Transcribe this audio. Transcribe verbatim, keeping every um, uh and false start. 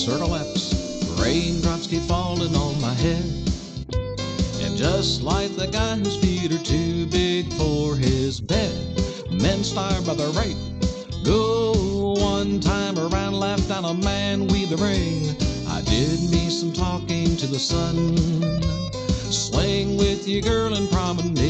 circle laps, raindrops keep falling on my head. And just like the guy whose feet are too big for his bed, men starve by the rate. Go one time around, laugh down a man with a ring. I did me some talking to the sun. Swing with your girl and promenade.